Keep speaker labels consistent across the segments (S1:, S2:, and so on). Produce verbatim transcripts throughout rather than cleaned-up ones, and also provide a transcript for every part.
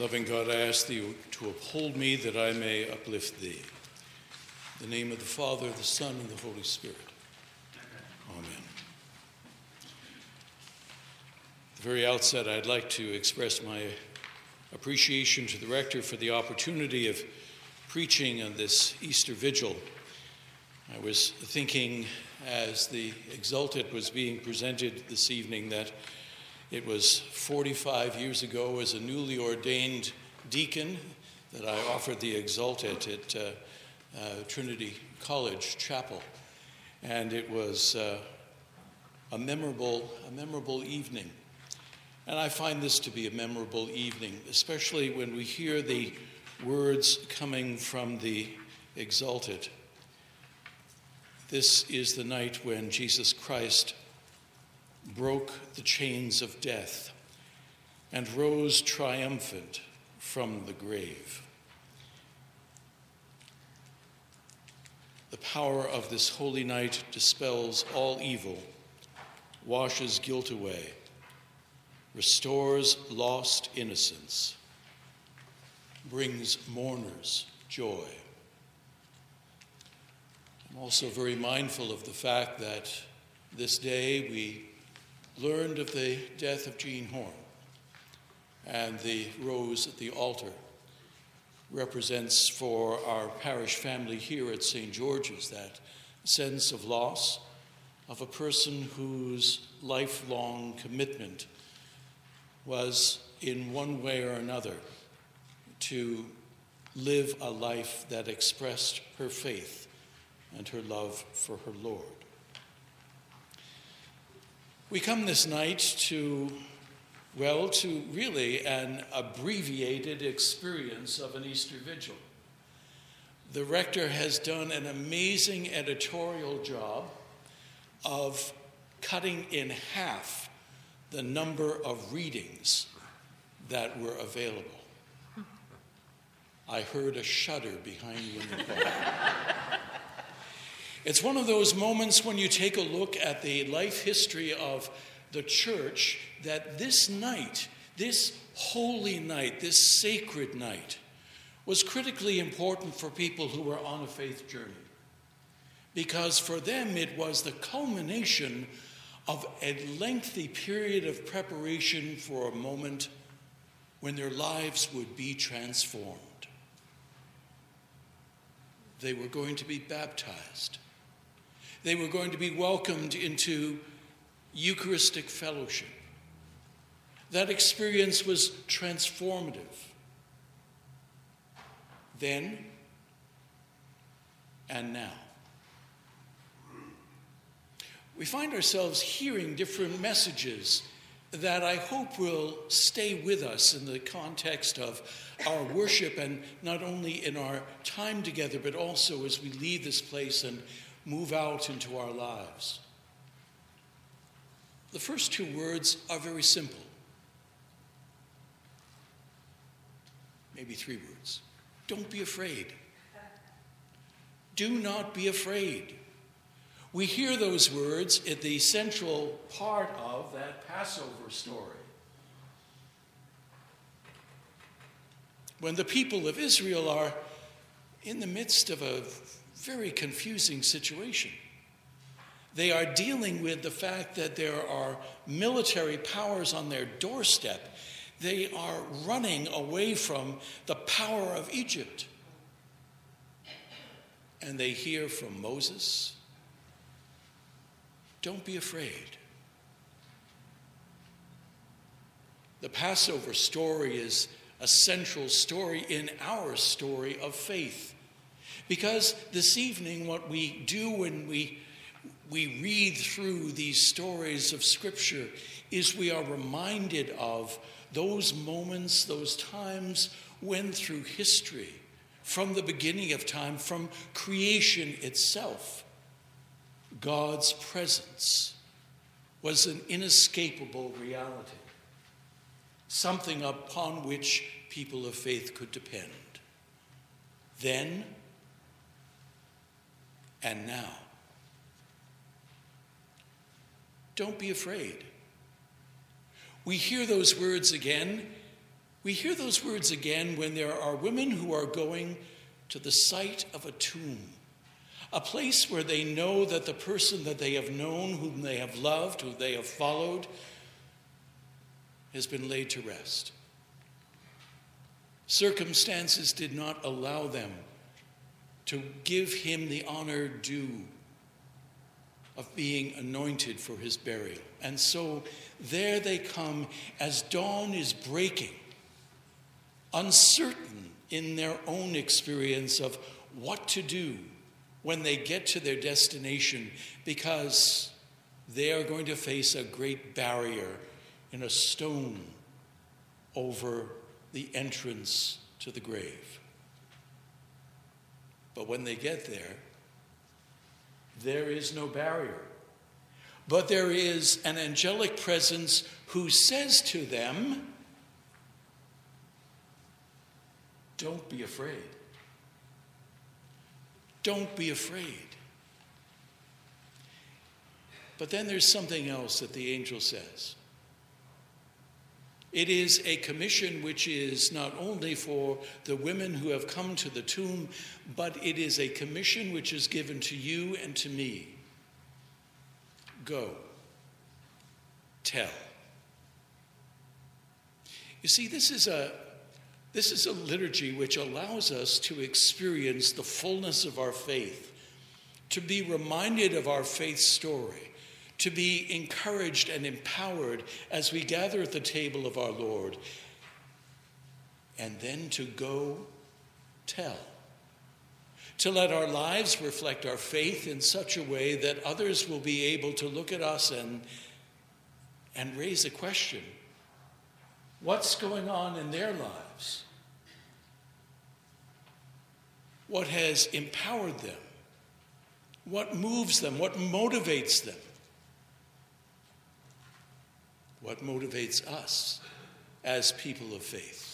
S1: Loving God, I ask thee to uphold me that I may uplift thee. In the name of the Father, the Son, and the Holy Spirit. Amen. At the very outset, I'd like to express my appreciation to the rector for the opportunity of preaching on this Easter Vigil. I was thinking as the Exultet was being presented this evening that it was forty-five years ago as a newly ordained deacon that I offered the Exultet at uh, uh, Trinity College Chapel. And it was uh, a memorable, a memorable evening. And I find this to be a memorable evening, especially when we hear the words coming from the Exultet. This is the night when Jesus Christ broke the chains of death and rose triumphant from the grave. The power of this holy night dispels all evil, washes guilt away, restores lost innocence, brings mourners joy. I'm also very mindful of the fact that this day we learned of the death of Jean Horn, and the rose at the altar represents for our parish family here at Saint George's that sense of loss of a person whose lifelong commitment was in one way or another to live a life that expressed her faith and her love for her Lord. We come this night to, well, to really an abbreviated experience of an Easter Vigil. The rector has done an amazing editorial job of cutting in half the number of readings that were available. I heard a shudder behind you in the choir. It's one of those moments when you take a look at the life history of the church that this night, this holy night, this sacred night, was critically important for people who were on a faith journey. Because for them it was the culmination of a lengthy period of preparation for a moment when their lives would be transformed. They were going to be baptized. They were going to be welcomed into Eucharistic fellowship. That experience was transformative. Then and now. We find ourselves hearing different messages that I hope will stay with us in the context of our worship, and not only in our time together, but also as we leave this place and move out into our lives. The first two words are very simple. Maybe three words. Don't be afraid. Do not be afraid. We hear those words at the central part of that Passover story. When the people of Israel are in the midst of a very confusing situation. They are dealing with the fact that there are military powers on their doorstep. They are running away from the power of Egypt. And they hear from Moses, don't be afraid. The Passover story is a central story in our story of faith. Because this evening, what we do when we, we read through these stories of Scripture is we are reminded of those moments, those times when through history, from the beginning of time, from creation itself, God's presence was an inescapable reality, something upon which people of faith could depend. Then and now. Don't be afraid. We hear those words again We hear those words again when there are women who are going to the site of a tomb, a place where they know that the person that they have known, whom they have loved, whom they have followed, has been laid to rest. Circumstances did not allow them to give him the honor due of being anointed for his burial. And so there they come as dawn is breaking, uncertain in their own experience of what to do when they get to their destination, because they are going to face a great barrier in a stone over the entrance to the grave. But when they get there, there is no barrier. But there is an angelic presence who says to them, don't be afraid. Don't be afraid. But then there's something else that the angel says. It is a commission which is not only for the women who have come to the tomb, but it is a commission which is given to you and to me. Go, tell. You see, this is a this is a liturgy which allows us to experience the fullness of our faith, to be reminded of our faith story, to be encouraged and empowered as we gather at the table of our Lord, and then to go tell. To let our lives reflect our faith in such a way that others will be able to look at us and, and raise a question. What's going on in their lives? What has empowered them? What moves them? What motivates them? What motivates us as people of faith?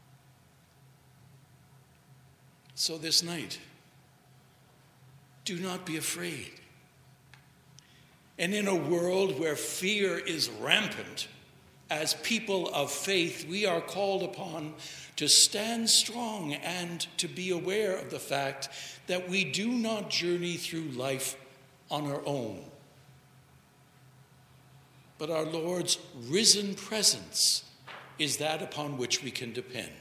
S1: So this night, do not be afraid. And in a world where fear is rampant, as people of faith, we are called upon to stand strong and to be aware of the fact that we do not journey through life on our own. But our Lord's risen presence is that upon which we can depend.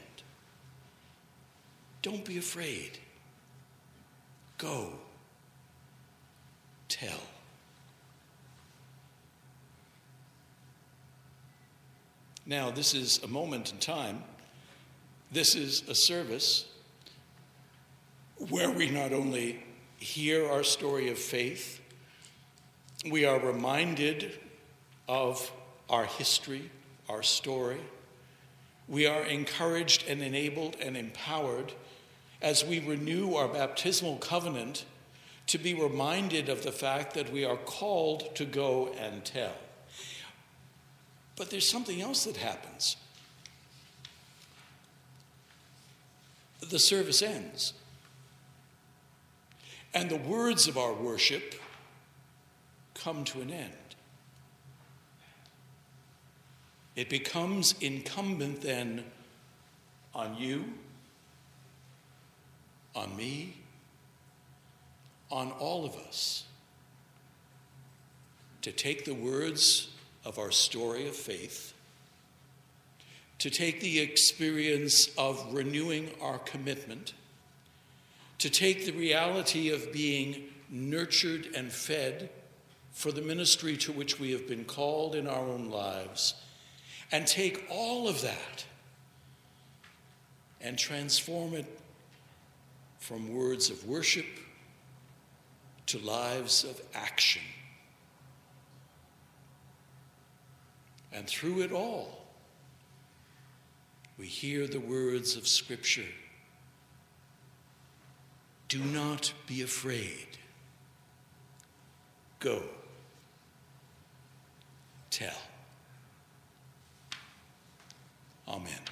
S1: Don't be afraid. Go. Tell. Now, this is a moment in time. This is a service where we not only hear our story of faith, we are reminded of our history, our story. We are encouraged and enabled and empowered as we renew our baptismal covenant to be reminded of the fact that we are called to go and tell. But there's something else that happens. The service ends. And the words of our worship come to an end. It becomes incumbent then on you, on me, on all of us to take the words of our story of faith, to take the experience of renewing our commitment, to take the reality of being nurtured and fed for the ministry to which we have been called in our own lives, and take all of that and transform it from words of worship to lives of action. And through it all, we hear the words of Scripture. Do not be afraid. Go. Tell. Amen.